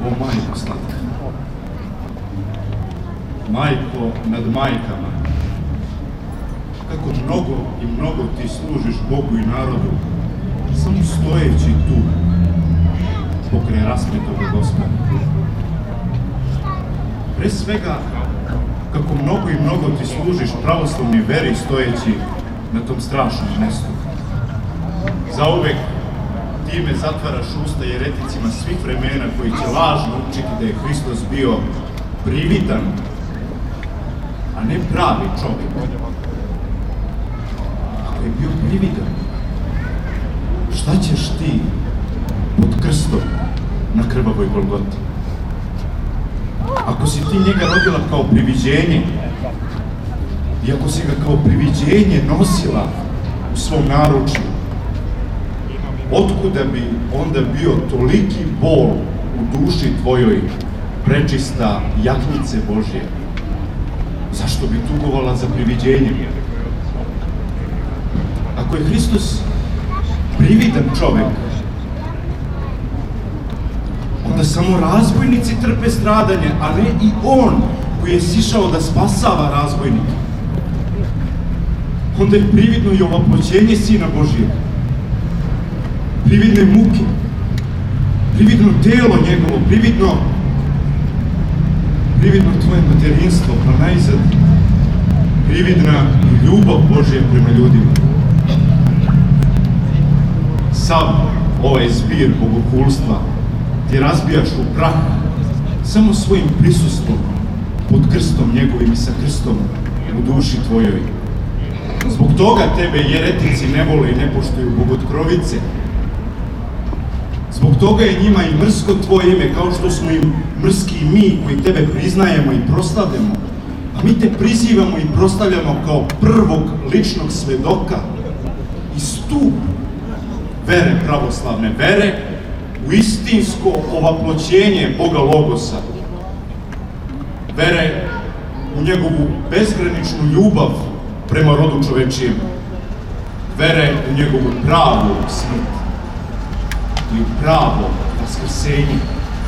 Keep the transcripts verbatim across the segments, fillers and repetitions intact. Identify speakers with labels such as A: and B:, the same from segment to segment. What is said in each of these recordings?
A: O majko slatka, majko nad majkama, kako mnogo i mnogo ti služiš Bogu i narodu, samo stojeći tu, pokraj raspetoga Gospoda. Pre svega, kako mnogo i mnogo ti služiš pravoslavni veri stojeći na tom strašnom mestu. Zauvek ti me zatvaraš usta jereticima svih vremena koji će lažno učiti da je Hristos bio prividan, a ne pravi čovjek. Ako je bio prividan, šta ćeš ti pod krstom na krvavoj Golgoti? Ako si ti njega rodila kao priviđenje i ako si ga kao priviđenje nosila u svom naručju, otkuda bi onda bio toliki bol u duši tvojoj, prečista jaknice Božje? Zašto bi tugovala za priviđenjem? Ako je Hristos prividan čovek, onda samo razbojnici trpe stradanje, a ne i on koji je sišao da spasava razbojnike. Onda je prividno i ovaploćenje Sina Božijeg, prividne muke, prividno telo njegovo, prividno, prividno tvoje materinstvo, pa najzad prividna i ljubav Božija prema ljudima. Sav ovaj zbir bogohulstva ti razbijaš u prah samo svojim prisustvom pod krstom njegovim i sa krstom u duši tvojoj. Zbog toga tebe jeretici ne vole i ne poštuju bogotkrovice. Zbog toga je njima i mrsko tvoje ime, kao što smo im mrski i mi koji tebe priznajemo i proslavljamo. A mi te prizivamo i proslavljamo kao prvog ličnog svedoka i stup vere pravoslavne vere u istinsko ovaploćenje Boga Logosa, vere u njegovu bezgraničnu ljubav prema rodu čovečijem, vere u njegovu pravu smrt i u pravo vaskrsenje.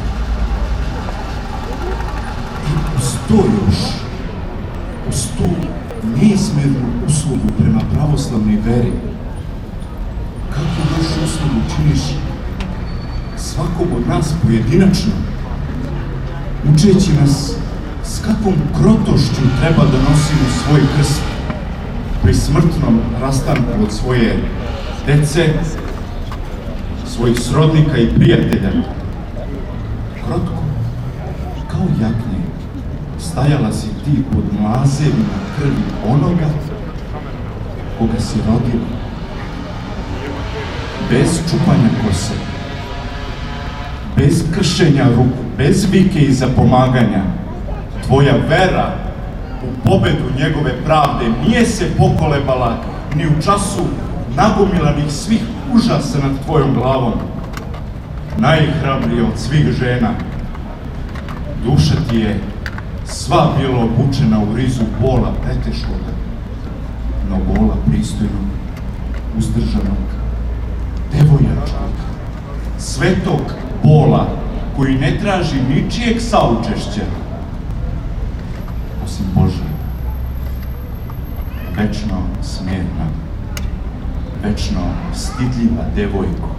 A: I uz to još, uz tu neizmernu uslugu prema pravoslavnoj veri, kako još uslugu činiš svakog od nas pojedinačno, učeći nas s kakvom krotošću treba da nosimo svoj krst pri smrtnom rastanku od svoje dece, svojih srodnika i prijatelja. Krotko, kao jaknje, stajala si ti pod mlazevima krvi onoga koga si rodila, bez čupanja kose, bez kršenja ruku, bez vike i zapomaganja. Tvoja vera u pobedu njegove pravde nije se pokolebala ni u času nagomilanih svih užasa nad tvojom glavom. Najhrabrija od svih žena, duša ti je sva bila obučena u rizu bola preteškoga, no bola pristojnog, uzdržanog, devojačkog, svetog bola koji ne traži ničijeg saučešća osim Božije. Večno smirna, večno stidljiva devojko,